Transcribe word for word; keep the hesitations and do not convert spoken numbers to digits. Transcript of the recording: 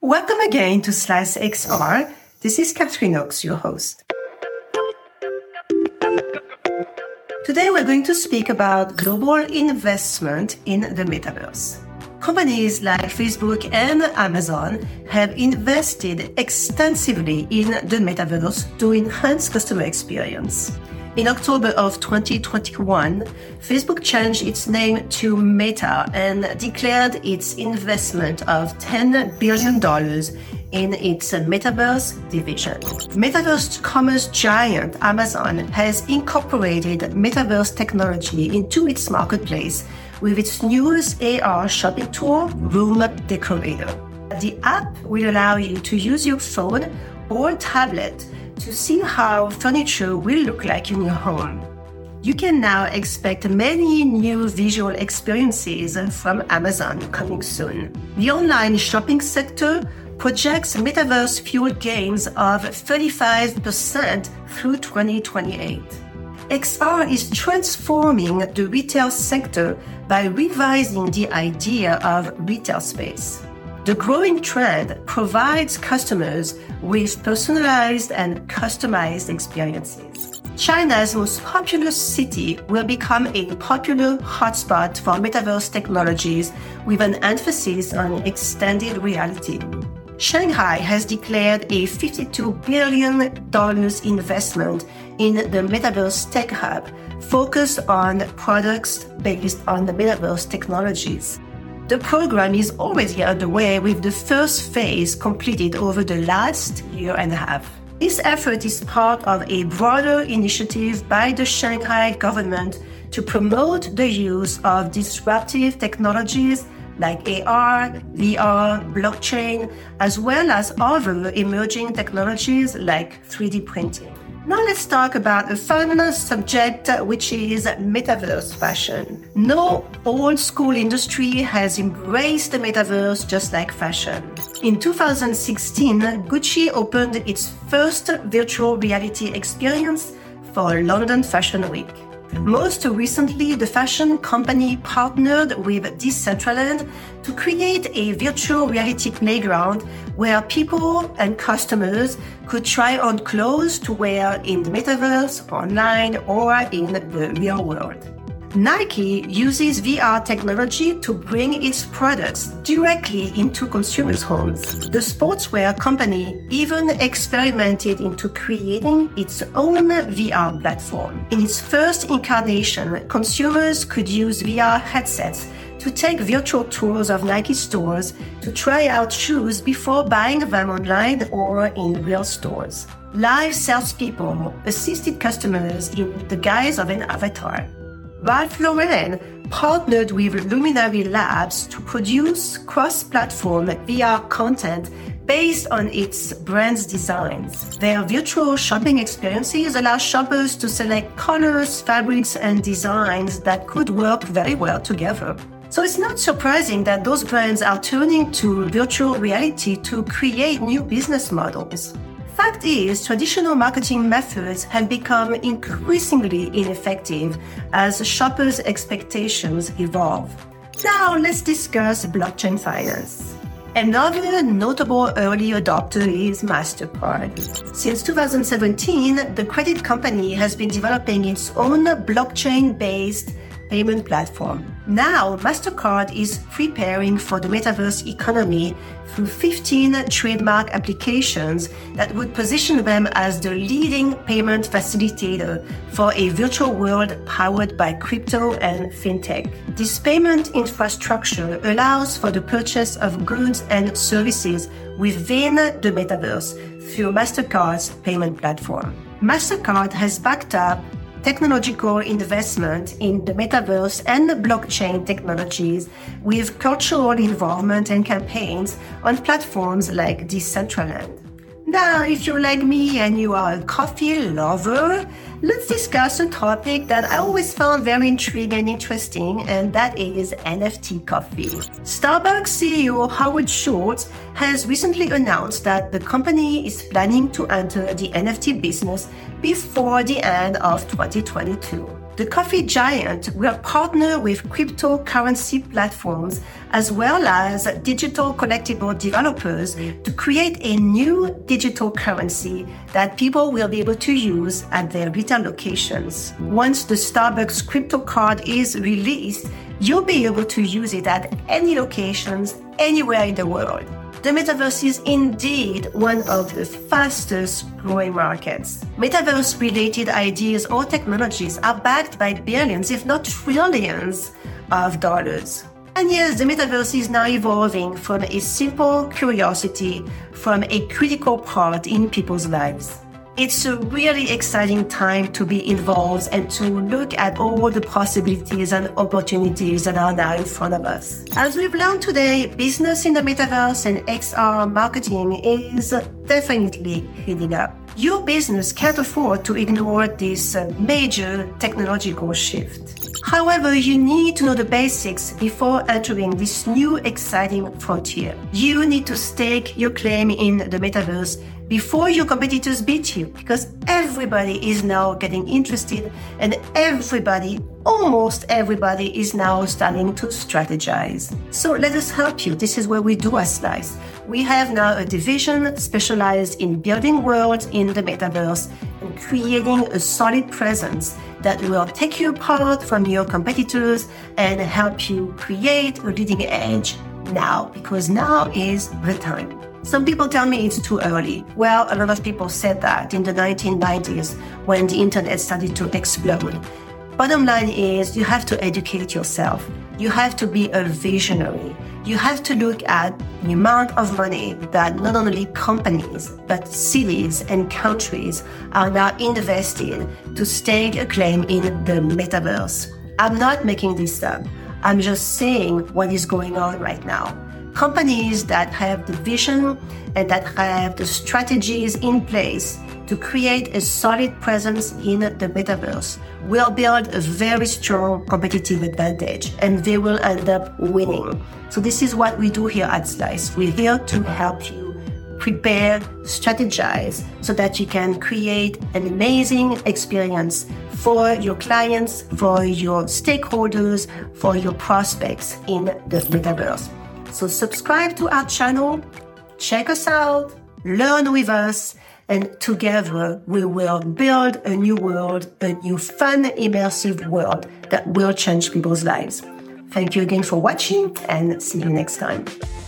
Welcome again to Slice X R. This is Catherine Oaks, your host. Today we're going to speak about global investment in the metaverse. Companies like Facebook and Amazon have invested extensively in the metaverse to enhance customer experience. In October of twenty twenty-one, Facebook changed its name to Meta and declared its investment of ten billion dollars in its Metaverse division. Metaverse commerce giant Amazon has incorporated Metaverse technology into its marketplace with its newest A R shopping tool, Room Decorator. The app will allow you to use your phone or tablet to see how furniture will look like in your home. You can now expect many new visual experiences from Amazon coming soon. The online shopping sector projects metaverse-fueled gains of thirty-five percent through twenty twenty-eight. X R is transforming the retail sector by revising the idea of retail space. The growing trend provides customers with personalized and customized experiences. China's most populous city will become a popular hotspot for metaverse technologies with an emphasis on extended reality. Shanghai has declared a fifty-two billion dollars investment in the Metaverse Tech Hub, focused on products based on the metaverse technologies. The program is already underway with the first phase completed over the last year and a half. This effort is part of a broader initiative by the Shanghai government to promote the use of disruptive technologies like A R, V R, blockchain, as well as other emerging technologies like three D printing. Now let's talk about a fun subject, which is metaverse fashion. No old school industry has embraced the metaverse just like fashion. In two thousand sixteen, Gucci opened its first virtual reality experience for London Fashion Week. Most recently, the fashion company partnered with Decentraland to create a virtual reality playground where people and customers could try on clothes to wear in the metaverse, online, or in the real world. Nike uses V R technology to bring its products directly into consumers' homes. The sportswear company even experimented into creating its own V R platform. In its first incarnation, consumers could use V R headsets to take virtual tours of Nike stores to try out shoes before buying them online or in real stores. Live salespeople assisted customers in the guise of an avatar. Ralph Lauren partnered with Luminary Labs to produce cross-platform V R content based on its brand's designs. Their virtual shopping experiences allow shoppers to select colors, fabrics, and designs that could work very well together. So it's not surprising that those brands are turning to virtual reality to create new business models. Fact is, traditional marketing methods have become increasingly ineffective as shoppers' expectations evolve. Now let's discuss blockchain finance. Another notable early adopter is MasterCard. Since two thousand seventeen, the credit company has been developing its own blockchain-based payment platform. Now, MasterCard is preparing for the metaverse economy through fifteen trademark applications that would position them as the leading payment facilitator for a virtual world powered by crypto and fintech. This payment infrastructure allows for the purchase of goods and services within the metaverse through MasterCard's payment platform. MasterCard has backed up technological investment in the metaverse and the blockchain technologies with cultural involvement and campaigns on platforms like Decentraland. Now, if you're like me and you are a coffee lover, let's discuss a topic that I always found very intriguing and interesting, and that is N F T coffee. Starbucks C E O Howard Schultz has recently announced that the company is planning to enter the N F T business before the end of twenty twenty-two. The coffee giant will partner with cryptocurrency platforms as well as digital collectible developers to create a new digital currency that people will be able to use at their retail locations. Once the Starbucks crypto card is released, you'll be able to use it at any locations, anywhere in the world. The metaverse is indeed one of the fastest growing markets. Metaverse-related ideas or technologies are backed by billions, if not trillions, of dollars. And yes, the metaverse is now evolving from a simple curiosity from a critical part in people's lives. It's a really exciting time to be involved and to look at all the possibilities and opportunities that are now in front of us. As we've learned today, business in the metaverse and X R marketing is definitely heating up. Your business can't afford to ignore this major technological shift. However, you need to know the basics before entering this new exciting frontier. You need to stake your claim in the metaverse before your competitors beat you, because everybody is now getting interested and everybody, almost everybody, is now starting to strategize. So let us help you. This is where we do at Slice. We have now a division specialized in building worlds in the metaverse and creating a solid presence that will take you apart from your competitors and help you create a leading edge now, because now is the time. Some people tell me it's too early. Well, a lot of people said that in the nineteen nineties when the internet started to explode. Bottom line is you have to educate yourself. You have to be a visionary. You have to look at the amount of money that not only companies, but cities and countries are now investing to stake a claim in the metaverse. I'm not making this up. I'm just saying what is going on right now. Companies that have the vision and that have the strategies in place to create a solid presence in the metaverse will build a very strong competitive advantage and they will end up winning. So this is what we do here at Slice. We're here to help you prepare, strategize so that you can create an amazing experience for your clients, for your stakeholders, for your prospects in the metaverse. So subscribe to our channel, check us out, learn with us, and together we will build a new world, a new fun, immersive world that will change people's lives. Thank you again for watching and see you next time.